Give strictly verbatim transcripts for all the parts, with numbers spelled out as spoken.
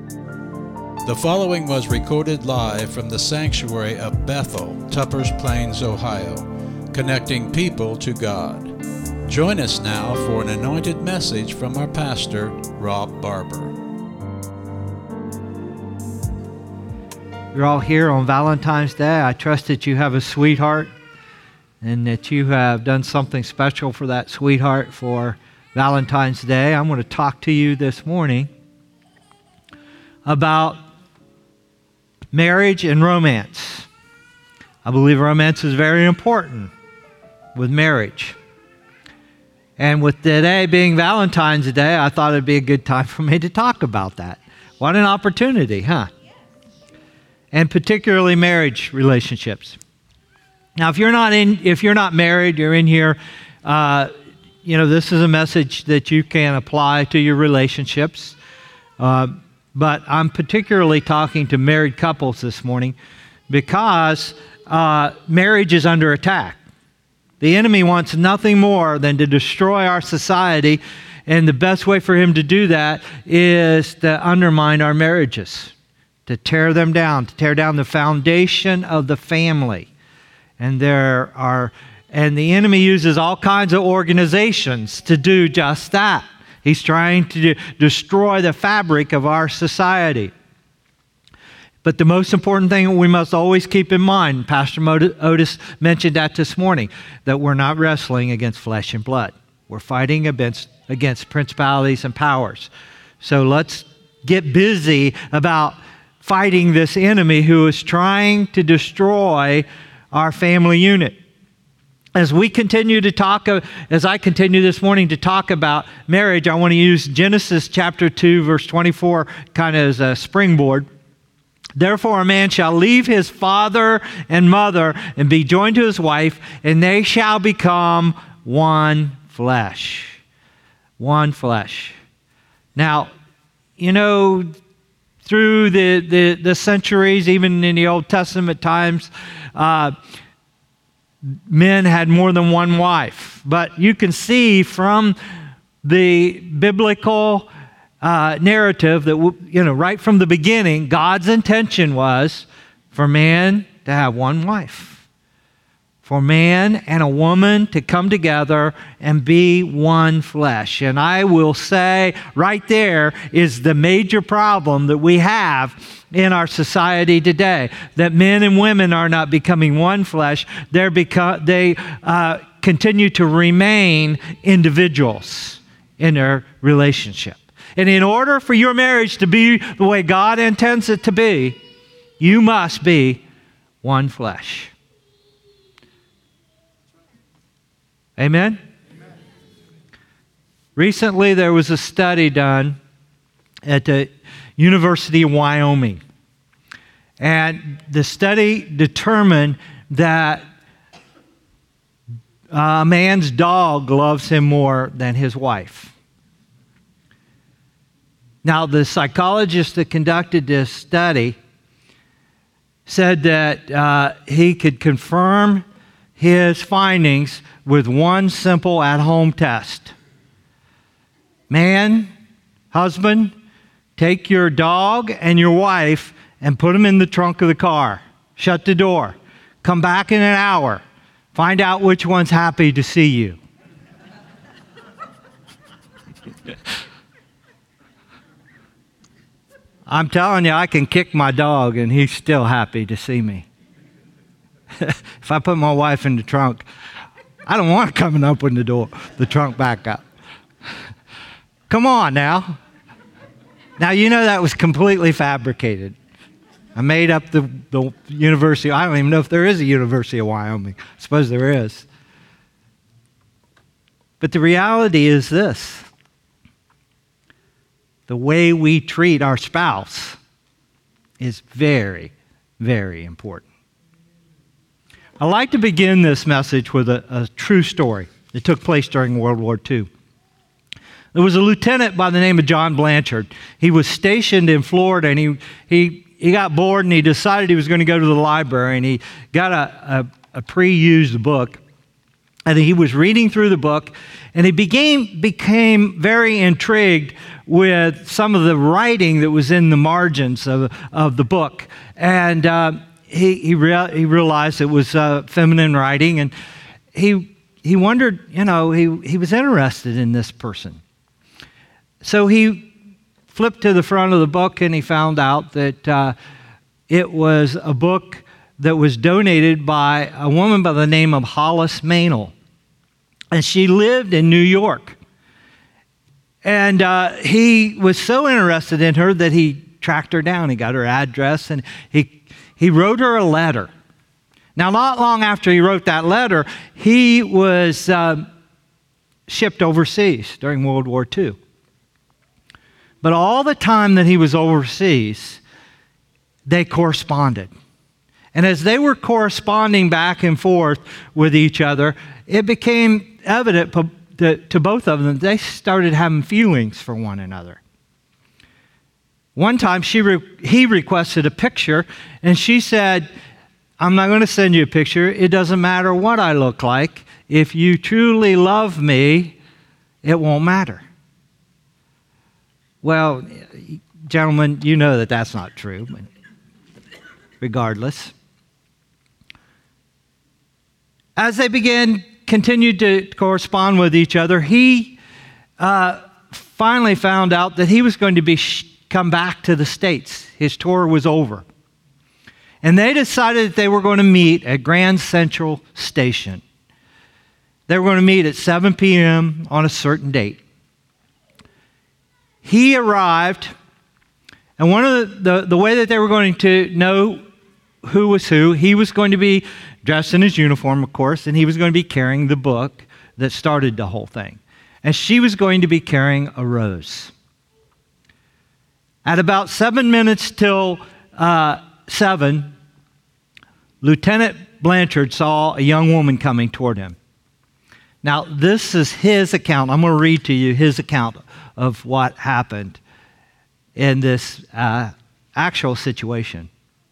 The following was recorded live from the sanctuary of Bethel, Tuppers Plains, Ohio, connecting people to God. Join us now for an anointed message from our pastor, Rob Barber. You're all here on Valentine's Day. I trust that you have a sweetheart and that you have done something special for that sweetheart for Valentine's Day. I'm going to talk to you this morning about marriage and romance. I believe romance is very important with marriage. And with today being Valentine's Day, I thought it'd be a good time for me to talk about that. What an opportunity, huh? And particularly marriage relationships. Now, if you're not in, if you're not married, you're in here, uh, you know, this is a message that you can apply to your relationships. Uh, But I'm particularly talking to married couples this morning because uh, marriage is under attack. The enemy wants nothing more than to destroy our society, and the best way for him to do that is to undermine our marriages, to tear them down, to tear down the foundation of the family. And there are, and the enemy uses all kinds of organizations to do just that. He's trying to destroy the fabric of our society. But the most important thing we must always keep in mind, Pastor Otis mentioned that this morning, that we're not wrestling against flesh and blood. We're fighting against, against principalities and powers. So let's get busy about fighting this enemy who is trying to destroy our family unit. As we continue to talk, as I continue this morning to talk about marriage, I want to use Genesis chapter two, verse twenty-four, kind of as a springboard. Therefore, a man shall leave his father and mother and be joined to his wife, and they shall become one flesh. One flesh. Now, you know, through the, the, the centuries, even in the Old Testament times, uh, men had more than one wife. But you can see from the biblical uh, narrative that, you know, right from the beginning, God's intention was for man to have one wife. For man and a woman to come together and be one flesh. And I will say right there is the major problem that we have in our society today, that men and women are not becoming one flesh. They're beco- they uh, continue to remain individuals in their relationship. And in order for your marriage to be the way God intends it to be, you must be one flesh. Amen? Amen? Recently, there was a study done at the University of Wyoming. And the study determined that a man's dog loves him more than his wife. Now, the psychologist that conducted this study said that uh, he could confirm his findings with one simple at-home test. Man, husband, take your dog and your wife and put them in the trunk of the car. Shut the door. Come back in an hour. Find out which one's happy to see you. I'm telling you, I can kick my dog and he's still happy to see me. If I put my wife in the trunk, I don't want her coming up with the door, the trunk back up. Come on now. Now, you know that was completely fabricated. I made up the, the University. I don't even know if there is a University of Wyoming. I suppose there is. But the reality is this. The way we treat our spouse is very, very important. I'd like to begin this message with a, a true story that took place during World War Two. There was a lieutenant by the name of John Blanchard. He was stationed in Florida, and he he, he got bored, and he decided he was going to go to the library, and he got a, a, a pre-used book And he was reading through the book, and he became, became very intrigued with some of the writing that was in the margins of, of the book. And uh, he, he, rea- he realized it was uh, feminine writing, and he, he wondered, you know, he, he was interested in this person. So he flipped to the front of the book, and he found out that uh, it was a book that was donated by a woman by the name of Hollis Maynell. And she lived in New York. And uh, he was so interested in her that he tracked her down. He got her address, and he, he wrote her a letter. Now, not long after he wrote that letter, he was uh, shipped overseas during World War Two. But all the time that he was overseas, they corresponded. And as they were corresponding back and forth with each other, it became evident to, to both of them they started having feelings for one another. One time she re, he requested a picture, and she said, "I'm not going to send you a picture. It doesn't matter what I look like. If you truly love me, it won't matter." Well, gentlemen, you know that that's not true, but regardless. As they began, continued to correspond with each other, he uh, finally found out that he was going to be sh- come back to the States. His tour was over. And they decided that they were going to meet at Grand Central Station. They were going to meet at seven p.m. on a certain date. He arrived, and one of the, the, the way that they were going to know who was who, he was going to be dressed in his uniform, of course, and he was going to be carrying the book that started the whole thing. And she was going to be carrying a rose. At about seven minutes till uh, seven, Lieutenant Blanchard saw a young woman coming toward him. Now, this is his account. I'm going to read to you his account of what happened in this uh, actual situation.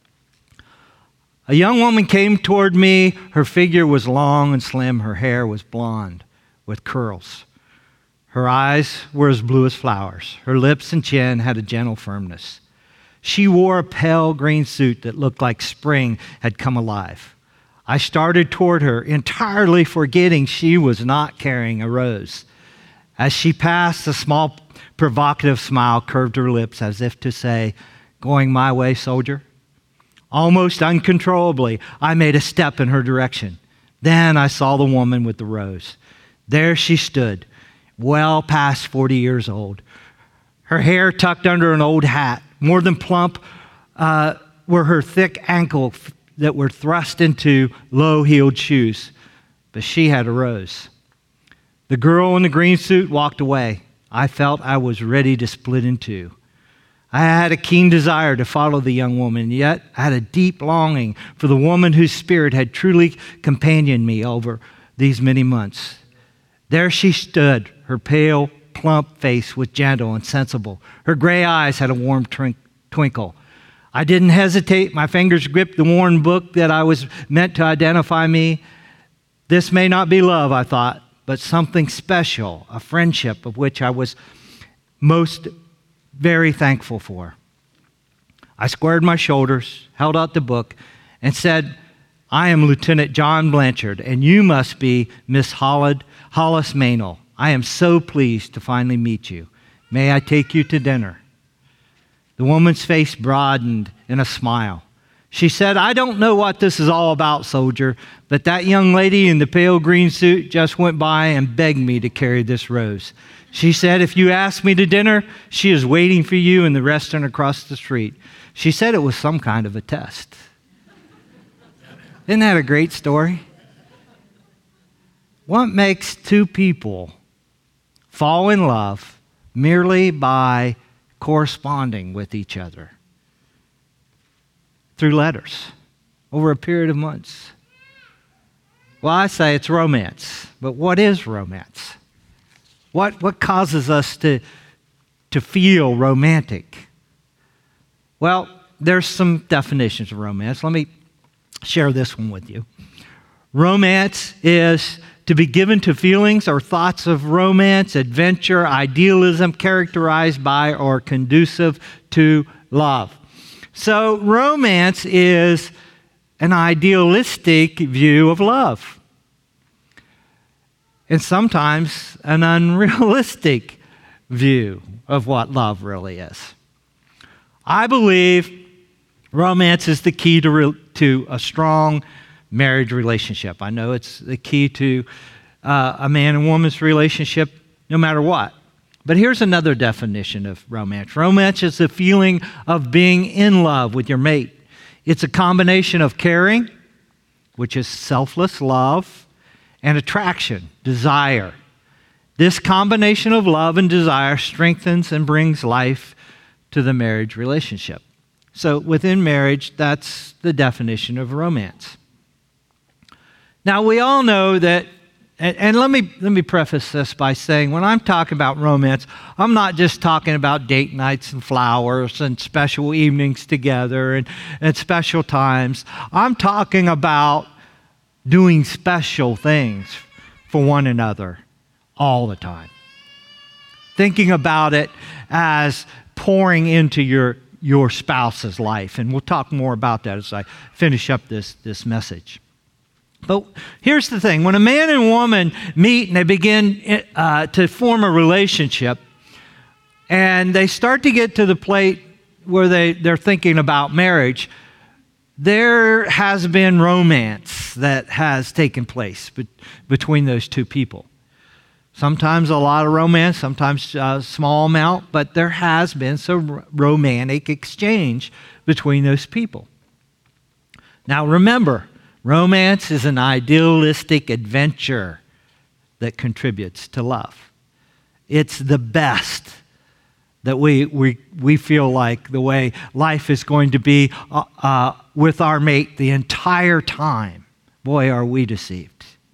"A young woman came toward me. Her figure was long and slim. Her hair was blonde with curls. Her eyes were as blue as flowers. Her lips and chin had a gentle firmness. She wore a pale green suit that looked like spring had come alive. I started toward her, entirely forgetting she was not carrying a rose. As she passed, a small provocative smile curved her lips as if to say, 'Going my way, soldier?' Almost uncontrollably, I made a step in her direction. Then I saw the woman with the rose. There she stood, well past forty years old. Her hair tucked under an old hat. More than plump uh, were her thick ankles that were thrust into low-heeled shoes. But she had a rose. The girl in the green suit walked away. I felt I was ready to split in two. I had a keen desire to follow the young woman, yet I had a deep longing for the woman whose spirit had truly companioned me over these many months. There she stood, her pale, plump face was gentle and sensible. Her gray eyes had a warm twink- twinkle. I didn't hesitate. My fingers gripped the worn book that I was meant to identify me. This may not be love, I thought, but something special, a friendship of which I was most very thankful for. I squared my shoulders, held out the book, and said, "I am Lieutenant John Blanchard, and you must be Miss Hollis Maynell. I am so pleased to finally meet you. May I take you to dinner?" The woman's face broadened in a smile. She said, "I don't know what this is all about, soldier, but that young lady in the pale green suit just went by and begged me to carry this rose. She said, if you ask me to dinner, she is waiting for you in the restaurant across the street. She said it was some kind of a test." Isn't that a great story? What makes two people fall in love merely by corresponding with each other? Through letters over a period of months. Well, I say it's romance, but what is romance? What, what causes us to, to feel romantic? Well, there's some definitions of romance. Let me share this one with you. Romance is to be given to feelings or thoughts of romance, adventure, idealism characterized by or conducive to love. So romance is an idealistic view of love, and sometimes an unrealistic view of what love really is. I believe romance is the key to, re- to a strong marriage relationship. I know it's the key to uh, a man and woman's relationship no matter what. But here's another definition of romance. Romance is the feeling of being in love with your mate. It's a combination of caring, which is selfless love, and attraction, desire. This combination of love and desire strengthens and brings life to the marriage relationship. So within marriage, that's the definition of romance. Now, we all know that, and, and let me let me preface this by saying, when I'm talking about romance, I'm not just talking about date nights and flowers and special evenings together and, and special times. I'm talking about doing special things for one another all the time. Thinking about it as pouring into your, your spouse's life. And we'll talk more about that as I finish up this, this message. But here's the thing. When a man and woman meet and they begin uh, to form a relationship, and they start to get to the plate where they, they're thinking about marriage, there has been romance that has taken place be- between those two people. Sometimes a lot of romance, sometimes a small amount, but there has been some romantic exchange between those people. Now remember, romance is an idealistic adventure that contributes to love. It's the best that we we we feel like the way life is going to be uh, uh, with our mate the entire time. Boy, are we deceived.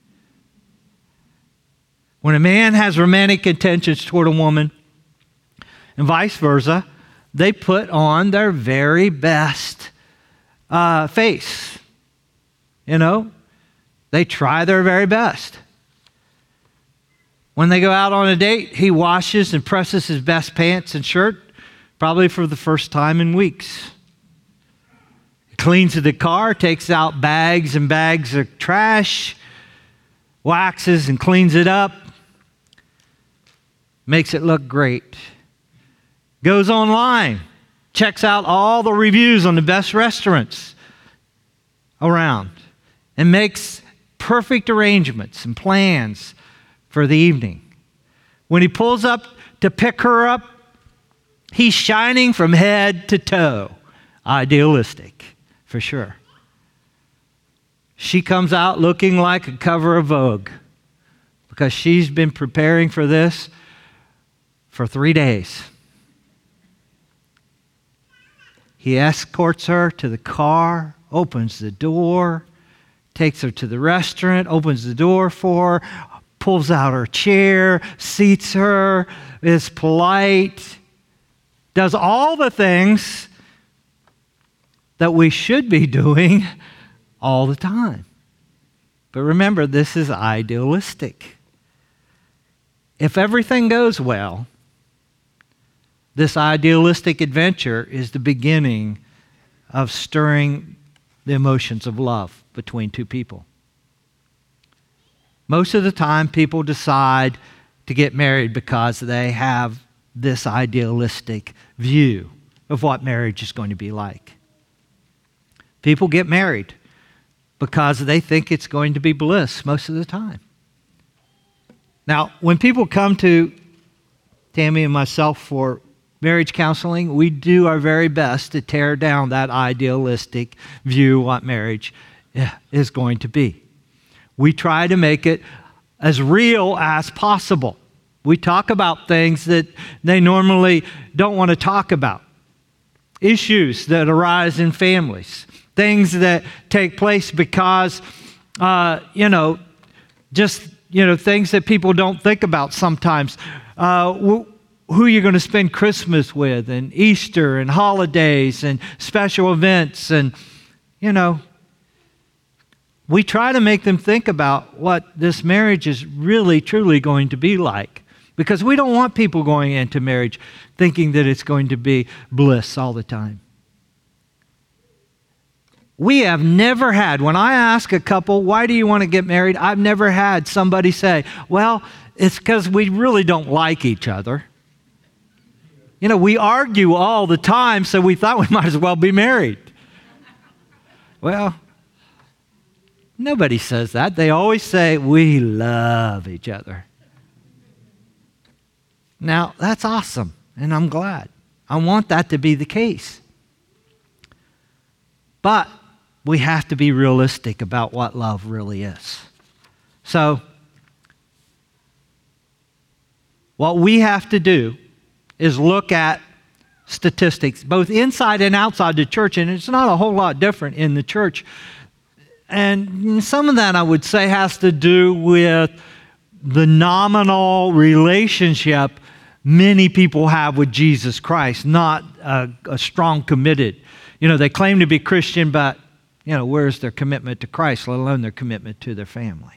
When a man has romantic intentions toward a woman, and vice versa, they put on their very best uh, face. You know, they try their very best. When they go out on a date, he washes and presses his best pants and shirt, probably for the first time in weeks. He cleans the car, takes out bags and bags of trash, waxes and cleans it up, makes it look great. Goes online, checks out all the reviews on the best restaurants around, and makes perfect arrangements and plans for the evening. When he pulls up to pick her up, he's shining from head to toe. Idealistic, for sure. She comes out looking like a cover of Vogue because she's been preparing for this for three days. He escorts her to the car, opens the door, takes her to the restaurant, opens the door for her, pulls out her chair, seats her, is polite, does all the things that we should be doing all the time. But remember, this is idealistic. If everything goes well, this idealistic adventure is the beginning of stirring the emotions of love between two people. Most of the time, people decide to get married because they have this idealistic view of what marriage is going to be like. People get married because they think it's going to be bliss most of the time. Now, when people come to Tammy and myself for marriage counseling, we do our very best to tear down that idealistic view of what marriage is going to be. We try to make it as real as possible. We talk about things that they normally don't want to talk about. Issues that arise in families. Things that take place because, uh, you know, just, you know, things that people don't think about sometimes. Uh, who you're going to spend Christmas with, and Easter, and holidays, and special events, and, you know, we try to make them think about what this marriage is really, truly going to be like. Because we don't want people going into marriage thinking that it's going to be bliss all the time. We have never had, when I ask a couple, why do you want to get married? I've never had somebody say, well, it's because we really don't like each other. You know, we argue all the time, so we thought we might as well be married. Well, nobody says that. They always say, we love each other. Now, that's awesome, and I'm glad. I want that to be the case. But we have to be realistic about what love really is. So, what we have to do is look at statistics, both inside and outside the church, and it's not a whole lot different in the church. And some of that, I would say, has to do with the nominal relationship many people have with Jesus Christ, not a, a strong committed. You know, they claim to be Christian, but, you know, where's their commitment to Christ, let alone their commitment to their family?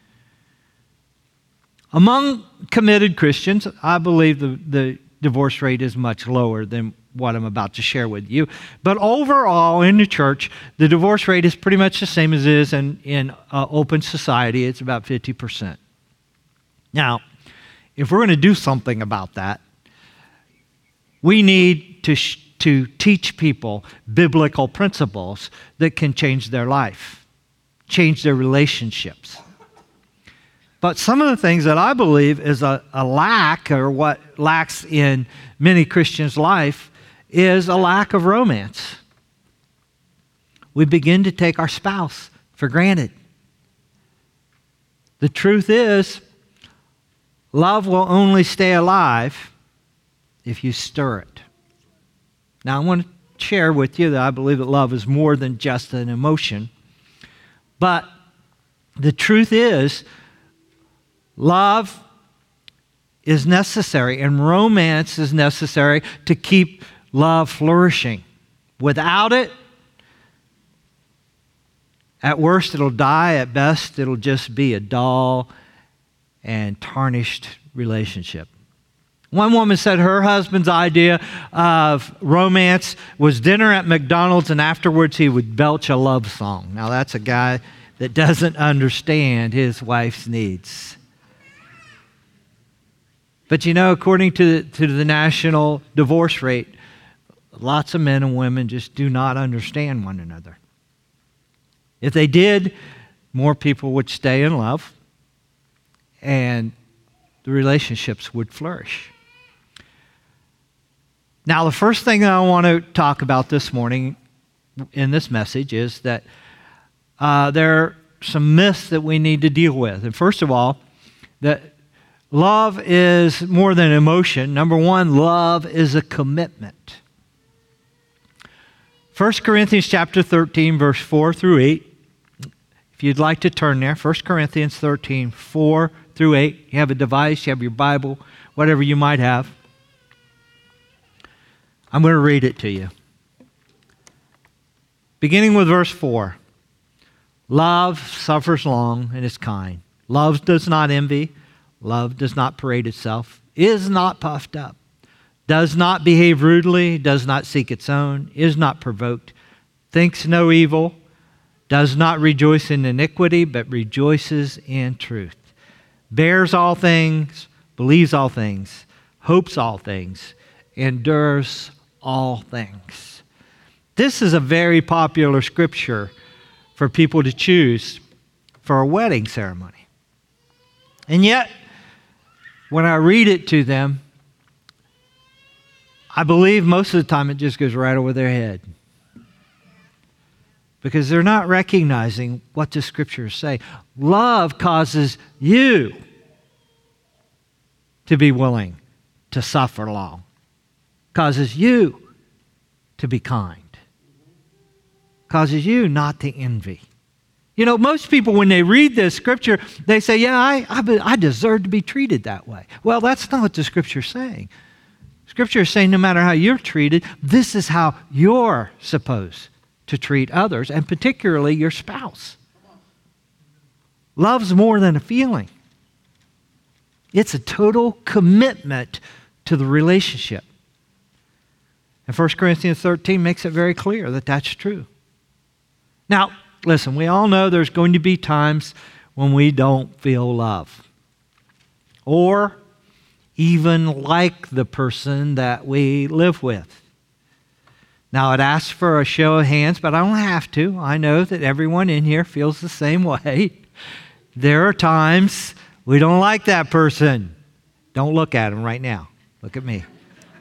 Among committed Christians, I believe the, the divorce rate is much lower than what I'm about to share with you. But overall, in the church, the divorce rate is pretty much the same as it is in, in uh, open society. It's about fifty percent. Now, if we're going to do something about that, we need to, sh- to teach people biblical principles that can change their life, change their relationships. But some of the things that I believe is a, a lack, or what lacks in many Christians' life, is a lack of romance. We begin to take our spouse for granted. The truth is, love will only stay alive if you stir it. Now, I want to share with you that I believe that love is more than just an emotion. But the truth is, love is necessary, and romance is necessary to keep love flourishing. Without it, at worst it'll die, at best it'll just be a dull and tarnished relationship. One woman said her husband's idea of romance was dinner at McDonald's, and afterwards he would belch a love song. Now that's a guy that doesn't understand his wife's needs. But you know, according to the, to the national divorce rate, lots of men and women just do not understand one another. If they did, more people would stay in love, and the relationships would flourish. Now, the first thing that I want to talk about this morning in this message is that uh, there are some myths that we need to deal with. And first of all, that love is more than emotion. Number one, love is a commitment. First Corinthians chapter thirteen, verse four through eight. If you'd like to turn there, First Corinthians thirteen, four through eight. You have a device, you have your Bible, whatever you might have. I'm going to read it to you. Beginning with verse four. Love suffers long and is kind. Love does not envy. Love does not parade itself, is not puffed up, does not behave rudely, does not seek its own, is not provoked, thinks no evil, does not rejoice in iniquity, but rejoices in truth, bears all things, believes all things, hopes all things, endures all things. This is a very popular scripture for people to choose for a wedding ceremony. And yet, when I read it to them, I believe most of the time it just goes right over their head. Because they're not recognizing what the scriptures say. Love causes you to be willing to suffer long. Causes you to be kind. Causes you not to envy. You know, most people, when they read this scripture, they say, yeah, I, I, I deserve to be treated that way. Well, that's not what the scripture's saying. Scripture is saying no matter how you're treated, this is how you're supposed to treat others, and particularly your spouse. Love's more than a feeling. It's a total commitment to the relationship. And First Corinthians thirteen makes it very clear that that's true. Now, listen, we all know there's going to be times when we don't feel love, or even like the person that we live with. Now, I'd ask for a show of hands, but I don't have to. I know that everyone in here feels the same way. There are times we don't like that person. Don't look at them right now. Look at me.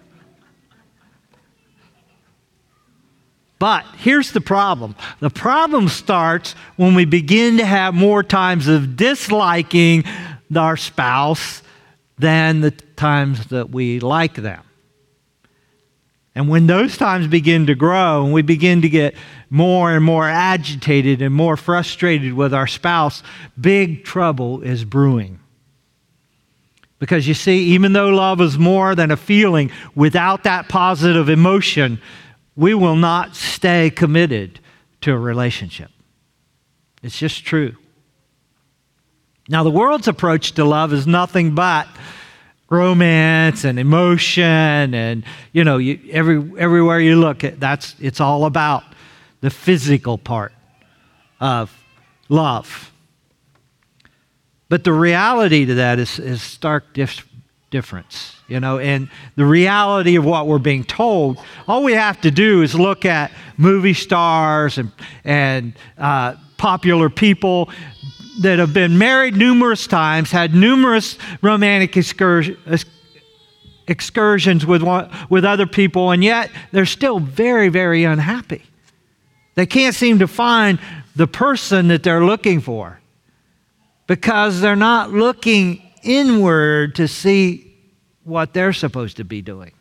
But here's the problem. The problem starts when we begin to have more times of disliking our spouse than the times that we like them. And when those times begin to grow and we begin to get more and more agitated and more frustrated with our spouse, big trouble is brewing. Because you see, even though love is more than a feeling, without that positive emotion, we will not stay committed to a relationship. It's just true. Now, the world's approach to love is nothing but romance and emotion, and you know, you, every everywhere you look, that's it's all about the physical part of love. But the reality to that is, is stark dif- difference. You know, and the reality of what we're being told, all we have to do is look at movie stars and, and uh, popular people that have been married numerous times, had numerous romantic excursion, excursions with, one, with other people, and yet they're still very, very unhappy. They can't seem to find the person that they're looking for because they're not looking inward to see what they're supposed to be doing.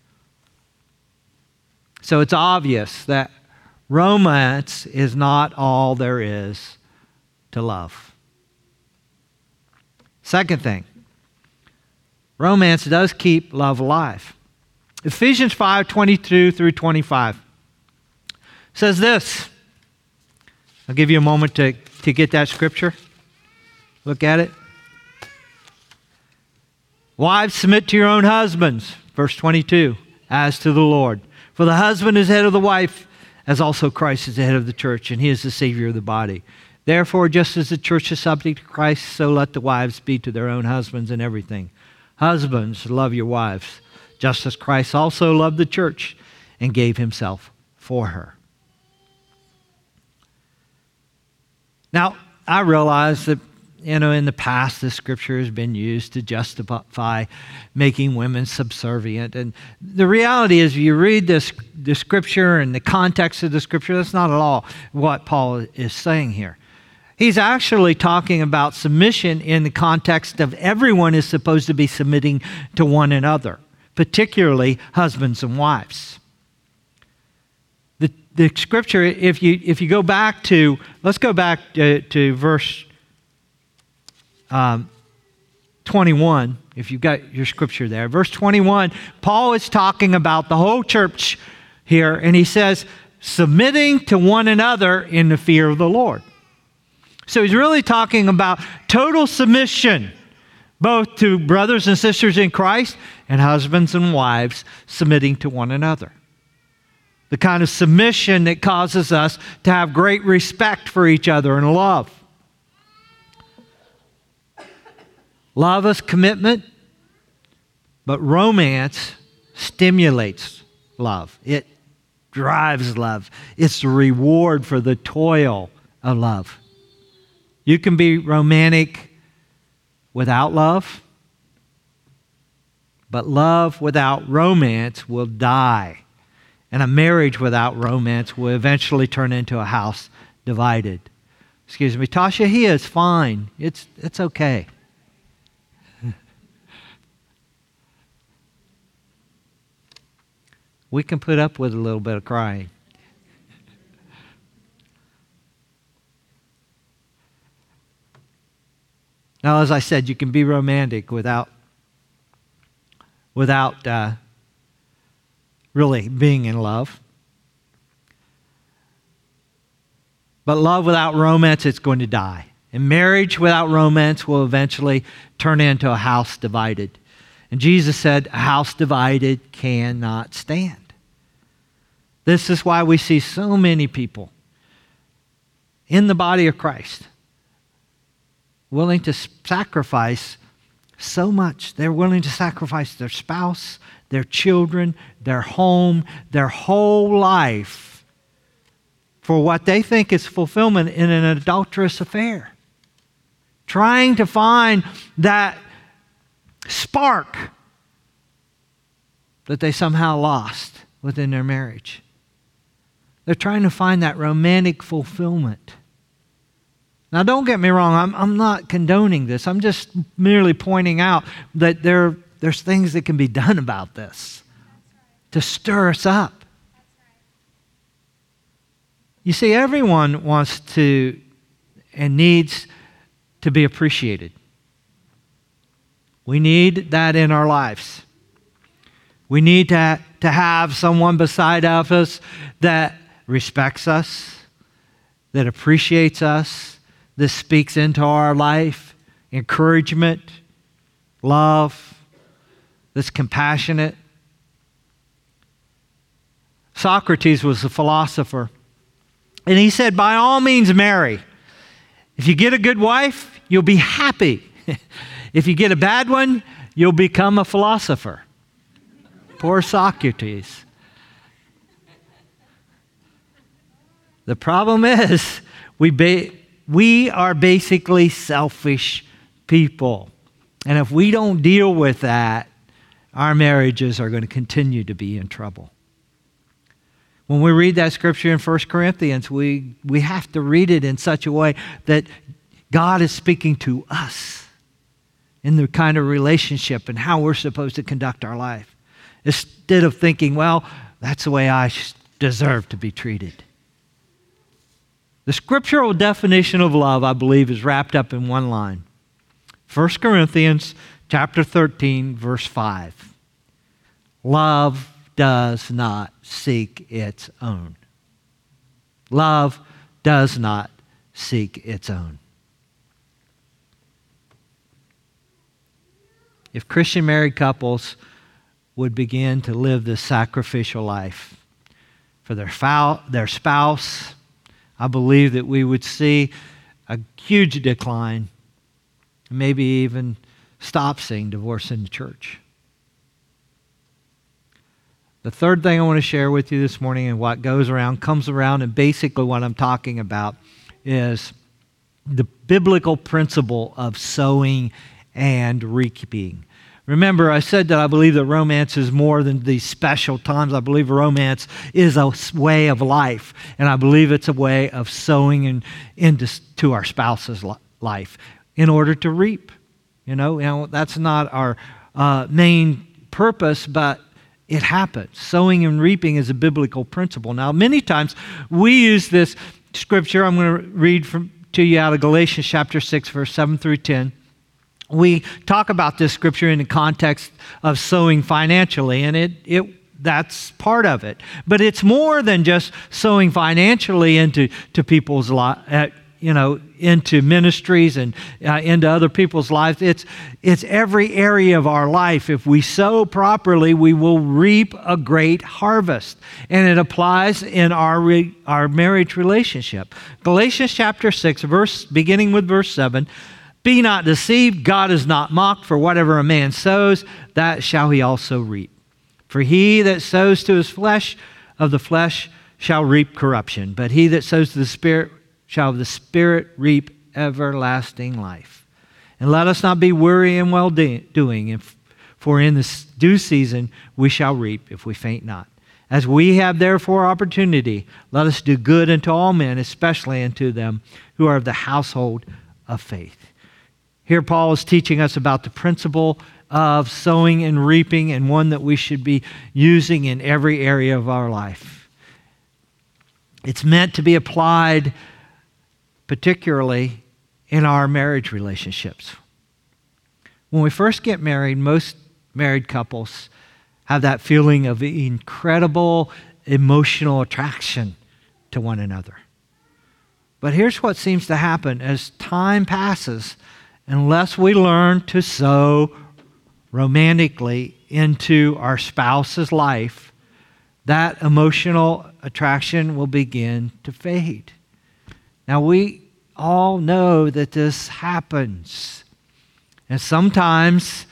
So it's obvious that romance is not all there is to love. Second thing, romance does keep love alive. Ephesians five twenty-two through twenty-five says this. I'll give you a moment to, to get that scripture. Look at it. Wives, submit to your own husbands, verse twenty-two, as to the Lord. For the husband is head of the wife, as also Christ is the head of the church, and he is the Savior of the body. Therefore, just as the church is subject to Christ, so let the wives be to their own husbands in everything. Husbands, love your wives, just as Christ also loved the church and gave himself for her. Now, I realize that, you know, in the past, this scripture has been used to justify making women subservient. And the reality is, you read this the scripture and the context of the scripture, that's not at all what Paul is saying here. He's actually talking about submission in the context of everyone is supposed to be submitting to one another, particularly husbands and wives. The, the scripture, if you if you go back to, let's go back to, to verse um, twenty-one, if you've got your scripture there. Verse twenty-one, Paul is talking about the whole church here, and he says, submitting to one another in the fear of the Lord. So he's really talking about total submission, both to brothers and sisters in Christ and husbands and wives submitting to one another. The kind of submission that causes us to have great respect for each other and love. Love is commitment, but romance stimulates love. It drives love. It's the reward for the toil of love. You can be romantic without love, but love without romance will die. And a marriage without romance will eventually turn into a house divided. Excuse me, Tasha, he is fine. It's, it's okay. We can put up with a little bit of crying. Now, as I said, you can be romantic without, without uh, really being in love. But love without romance, it's going to die. And marriage without romance will eventually turn into a house divided. And Jesus said, a house divided cannot stand. This is why we see so many people in the body of Christ willing to sacrifice so much. They're willing to sacrifice their spouse, their children, their home, their whole life for what they think is fulfillment in an adulterous affair. Trying to find that spark that they somehow lost within their marriage. They're trying to find that romantic fulfillment. Now, don't get me wrong, I'm, I'm not condoning this. I'm just merely pointing out that there, there's things that can be done about this to stir us up. You see, everyone wants to and needs to be appreciated. We need that in our lives. We need to, to have someone beside of us that respects us, that appreciates us, that speaks into our life, encouragement, love, that's compassionate. Socrates was a philosopher, and he said, by all means marry. If you get a good wife, you'll be happy. If you get a bad one, you'll become a philosopher. Poor Socrates. The problem is, we ba- we are basically selfish people. And if we don't deal with that, our marriages are going to continue to be in trouble. When we read that scripture in First Corinthians, we, we have to read it in such a way that God is speaking to us in the kind of relationship and how we're supposed to conduct our life. Instead of thinking, well, that's the way I deserve to be treated. The scriptural definition of love, I believe, is wrapped up in one line. First Corinthians chapter thirteen, verse five. Love does not seek its own. Love does not seek its own. If Christian married couples would begin to live this sacrificial life for their, foul, their spouse, I believe that we would see a huge decline, maybe even stop seeing divorce in the church. The third thing I want to share with you this morning, and what goes around comes around, and basically what I'm talking about is the biblical principle of sowing and reaping. Remember, I said that I believe that romance is more than these special times. I believe romance is a way of life, and I believe it's a way of sowing in, into to our spouse's life in order to reap. You know, you know that's not our uh, main purpose, but it happens. Sowing and reaping is a biblical principle. Now, many times we use this scripture. I'm going to read from, to you out of Galatians chapter six, verse seven through ten. We talk about this scripture in the context of sowing financially, and it it that's part of it. But it's more than just sowing financially into to people's lives, uh, you know, into ministries and uh, into other people's lives. It's it's every area of our life. If we sow properly, we will reap a great harvest, and it applies in our re, our marriage relationship. Galatians chapter six, verse beginning with verse seven. Be not deceived, God is not mocked, for whatever a man sows, that shall he also reap. For he that sows to his flesh, of the flesh shall reap corruption, but he that sows to the Spirit shall of the Spirit reap everlasting life. And let us not be weary in well doing, for in the due season we shall reap if we faint not. As we have therefore opportunity, let us do good unto all men, especially unto them who are of the household of faith. Here Paul is teaching us about the principle of sowing and reaping, and one that we should be using in every area of our life. It's meant to be applied particularly in our marriage relationships. When we first get married, most married couples have that feeling of incredible emotional attraction to one another. But here's what seems to happen as time passes. Unless we learn to sow romantically into our spouse's life, that emotional attraction will begin to fade. Now, we all know that this happens. And sometimes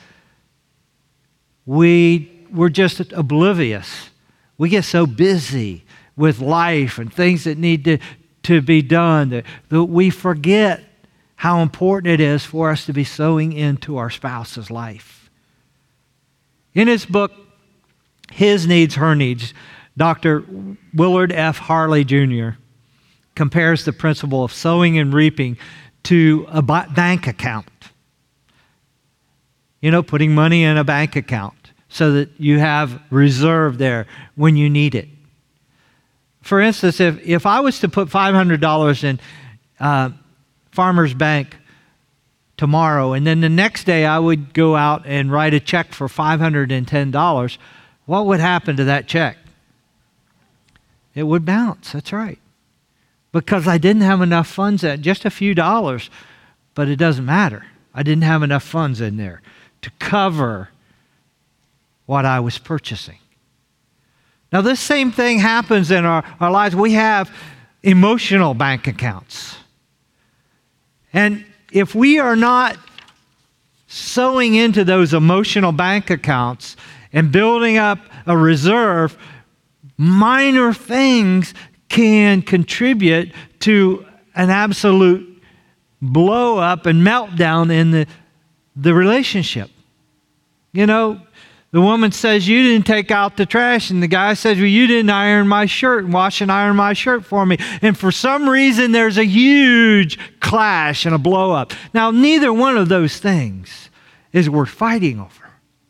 we, we're just oblivious. We get so busy with life and things that need to, to be done that, that we forget how important it is for us to be sowing into our spouse's life. In his book, His Needs, Her Needs, Doctor Willard F. Harley Junior compares the principle of sowing and reaping to a bank account. You know, putting money in a bank account so that you have reserve there when you need it. For instance, if, if I was to put five hundred dollars in uh, Farmers Bank tomorrow, and then the next day I would go out and write a check for five hundred ten dollars, what would happen to that check? It would bounce, that's right. Because I didn't have enough funds in, just a few dollars, but it doesn't matter. I didn't have enough funds in there to cover what I was purchasing. Now, this same thing happens in our, our lives. We have emotional bank accounts. And if we are not sowing into those emotional bank accounts and building up a reserve, minor things can contribute to an absolute blow up and meltdown in the, the relationship. You know, the woman says, you didn't take out the trash. And the guy says, well, you didn't iron my shirt and wash and iron my shirt for me. And for some reason, there's a huge clash and a blow up. Now, neither one of those things is worth fighting over.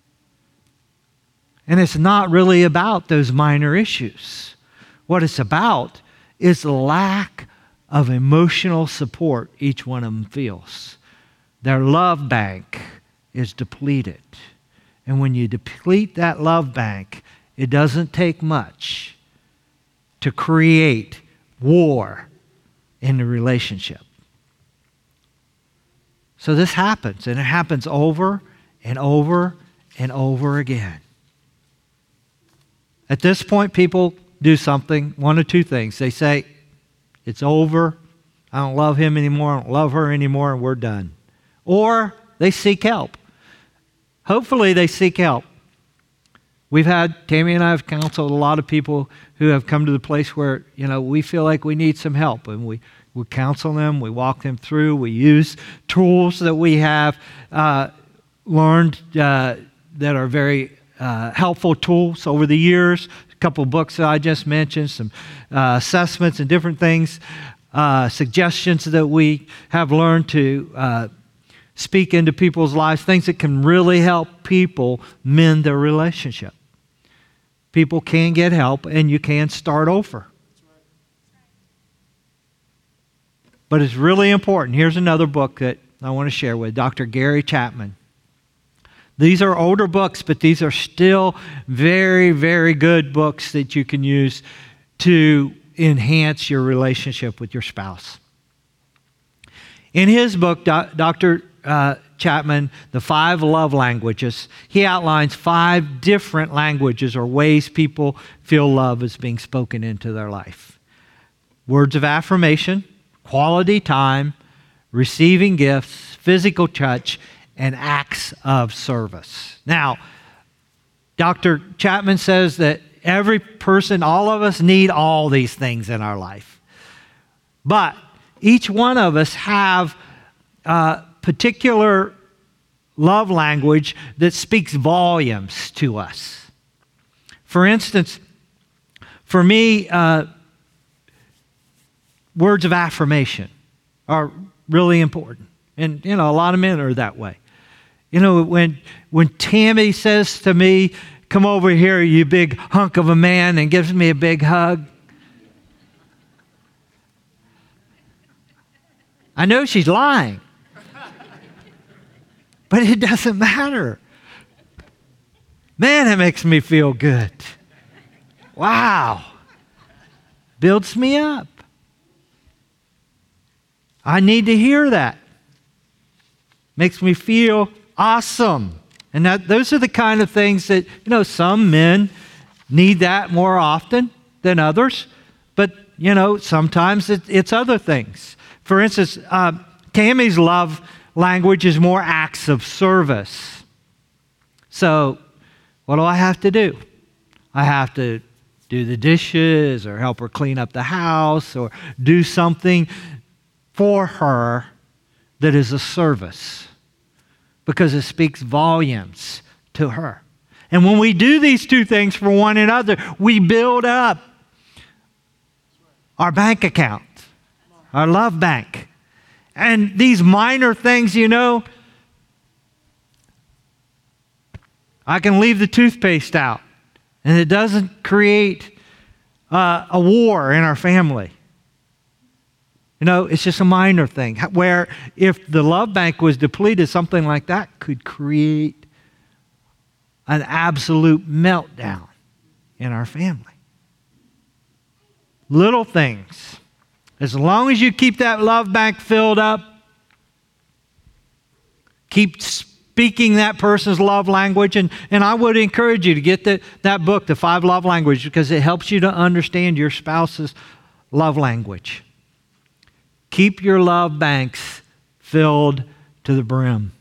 And it's not really about those minor issues. What it's about is the lack of emotional support each one of them feels. Their love bank is depleted. And when you deplete that love bank, it doesn't take much to create war in the relationship. So this happens, and it happens over and over and over again. At this point, people do something, one of two things. They say, it's over, I don't love him anymore, I don't love her anymore, and we're done. Or they seek help. Hopefully they seek help. We've had, Tammy and I have counseled a lot of people who have come to the place where, you know, we feel like we need some help, and we, we counsel them, we walk them through, we use tools that we have uh, learned uh, that are very uh, helpful tools over the years. A couple of books that I just mentioned, some uh, assessments and different things, uh, suggestions that we have learned to uh, speak into people's lives, things that can really help people mend their relationship. People can get help, and you can start over. But it's really important. Here's another book that I want to share with Doctor Gary Chapman. These are older books, but these are still very, very good books that you can use to enhance your relationship with your spouse. In his book, Doctor Uh, Chapman, The Five Love Languages, he outlines five different languages or ways people feel love is being spoken into their life. Words of affirmation, quality time, receiving gifts, physical touch, and acts of service. Now, Doctor Chapman says that every person, all of us need all these things in our life. But each one of us have uh, particular love language that speaks volumes to us. For instance, for me, uh, words of affirmation are really important. And, you know, a lot of men are that way. You know, when, when Tammy says to me, come over here, you big hunk of a man, and gives me a big hug, I know she's lying. But it doesn't matter. Man, it makes me feel good. Wow. Builds me up. I need to hear that. Makes me feel awesome. And that, those are the kind of things that, you know, some men need that more often than others. But, you know, sometimes it, it's other things. For instance, uh, Tammy's love language is more acts of service. So what do I have to do? I have to do the dishes or help her clean up the house or do something for her that is a service, because it speaks volumes to her. And when we do these two things for one another, we build up our bank account, our love bank. And these minor things, you know, I can leave the toothpaste out, and it doesn't create uh, a war in our family. You know, it's just a minor thing. Where if the love bank was depleted, something like that could create an absolute meltdown in our family. Little things. As long as you keep that love bank filled up, keep speaking that person's love language. And, and I would encourage you to get the, that book, The Five Love Languages, because it helps you to understand your spouse's love language. Keep your love banks filled to the brim.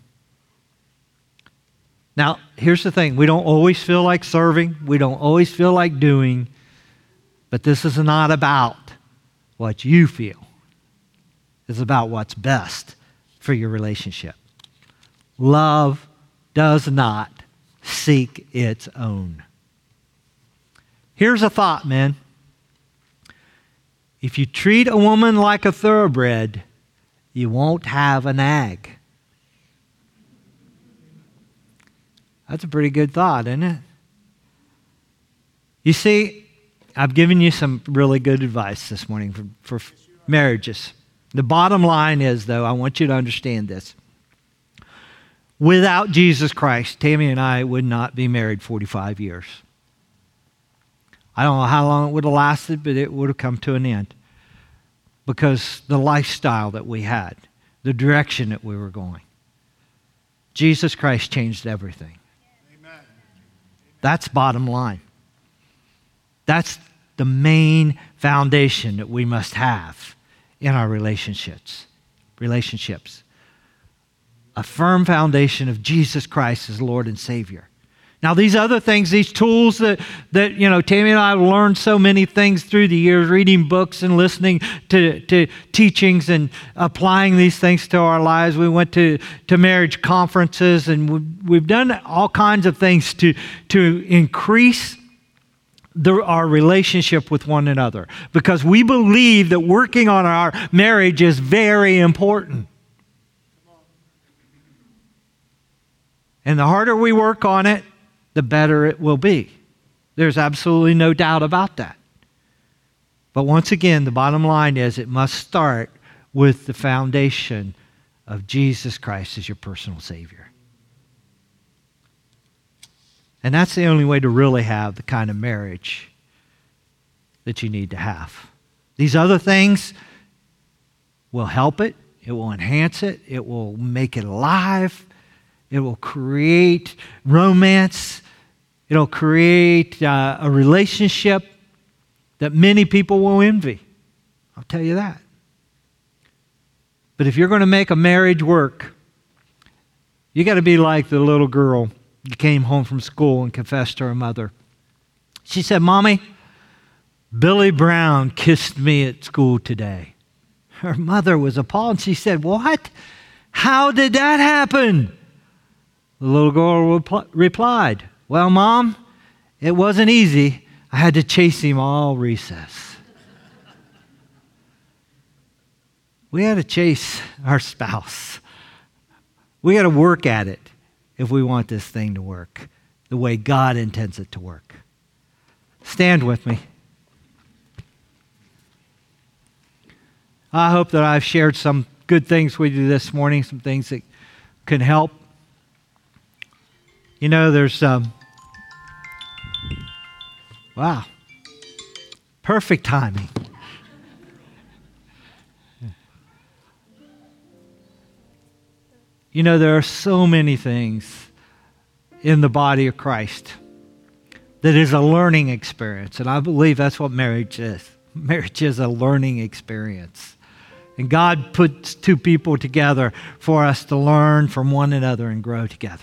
Now, here's the thing. We don't always feel like serving. We don't always feel like doing. But this is not about what you feel. It's about what's best for your relationship. Love does not seek its own. Here's a thought, man. If you treat a woman like a thoroughbred, you won't have a nag. That's a pretty good thought, isn't it? You see, I've given you some really good advice this morning for, for marriages. The bottom line is, though, I want you to understand this. Without Jesus Christ, Tammy and I would not be married forty-five years. I don't know how long it would have lasted, but it would have come to an end. Because the lifestyle that we had, the direction that we were going. Jesus Christ changed everything. Amen. That's bottom line. That's the main foundation that we must have in our relationships. Relationships. A firm foundation of Jesus Christ as Lord and Savior. Now, these other things, these tools that, that you know, Tammy and I have learned so many things through the years, reading books and listening to, to teachings and applying these things to our lives. We went to, to marriage conferences, and we've, we've done all kinds of things to, to increase the, our relationship with one another, because we believe that working on our marriage is very important. And the harder we work on it, the better it will be. There's absolutely no doubt about that. But once again, the bottom line is it must start with the foundation of Jesus Christ as your personal Savior. And that's the only way to really have the kind of marriage that you need to have. These other things will help it. It will enhance it. It will make it alive. It will create romance. It'll create uh, a relationship that many people will envy. I'll tell you that. But if you're going to make a marriage work, you got to be like the little girl who came home from school and confessed to her mother. She said, "Mommy, Billy Brown kissed me at school today." Her mother was appalled. She said, "What? How did that happen?" The little girl repl- replied, "Well, Mom, it wasn't easy. I had to chase him all recess." We had to chase our spouse. We got to work at it if we want this thing to work the way God intends it to work. Stand with me. I hope that I've shared some good things with you this morning, some things that can help. You know, there's, um, wow, perfect timing. You know, there are so many things in the body of Christ that is a learning experience. And I believe that's what marriage is. Marriage is a learning experience. And God puts two people together for us to learn from one another and grow together.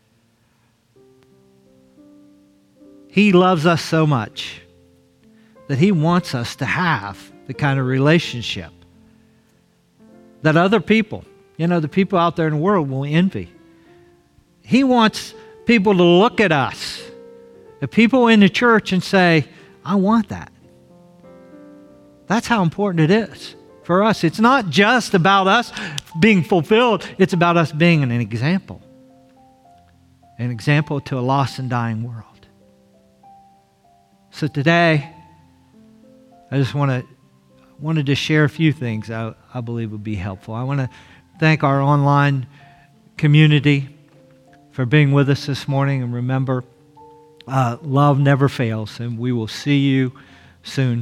He loves us so much that He wants us to have the kind of relationship that other people, you know, the people out there in the world will envy. He wants people to look at us, the people in the church, and say, I want that. That's how important it is for us. It's not just about us being fulfilled. It's about us being an example. An example to a lost and dying world. So today, I just want to wanted to share a few things I, I believe would be helpful. I want to thank our online community for being with us this morning. And remember, uh, love never fails, and we will see you soon.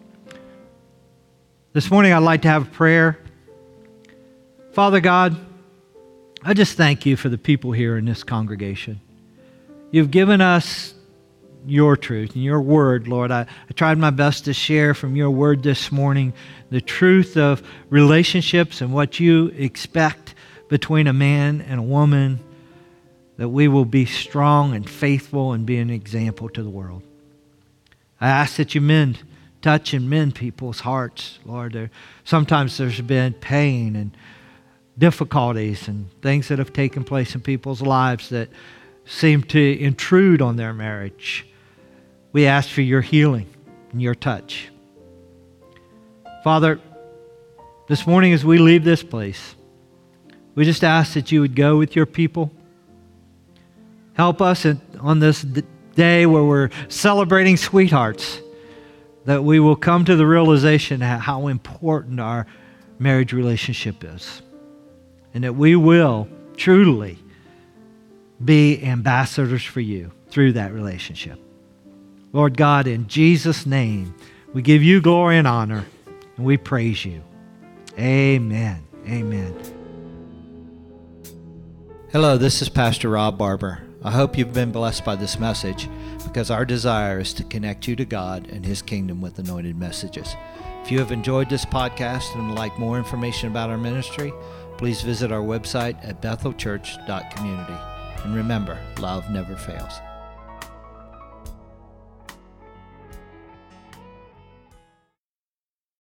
This morning, I'd like to have a prayer. Father God, I just thank you for the people here in this congregation. You've given us your truth and your word, Lord. I, I tried my best to share from your word this morning the truth of relationships and what you expect between a man and a woman, that we will be strong and faithful and be an example to the world. I ask that you mend, touch and mend people's hearts, Lord. There, sometimes there's been pain and difficulties and things that have taken place in people's lives that seem to intrude on their marriage. We ask for your healing and your touch. Father, this morning as we leave this place, we just ask that you would go with your people. Help us in, on this d- day where we're celebrating sweethearts, that we will come to the realization how important our marriage relationship is, and that we will truly be ambassadors for you through that relationship. Lord God, in Jesus' name, we give you glory and honor, and we praise you. Amen. Amen. Hello, this is Pastor Rob Barber. I hope you've been blessed by this message, because our desire is to connect you to God and His kingdom with anointed messages. If you have enjoyed this podcast and would like more information about our ministry, please visit our website at bethel church dot community. And remember, love never fails.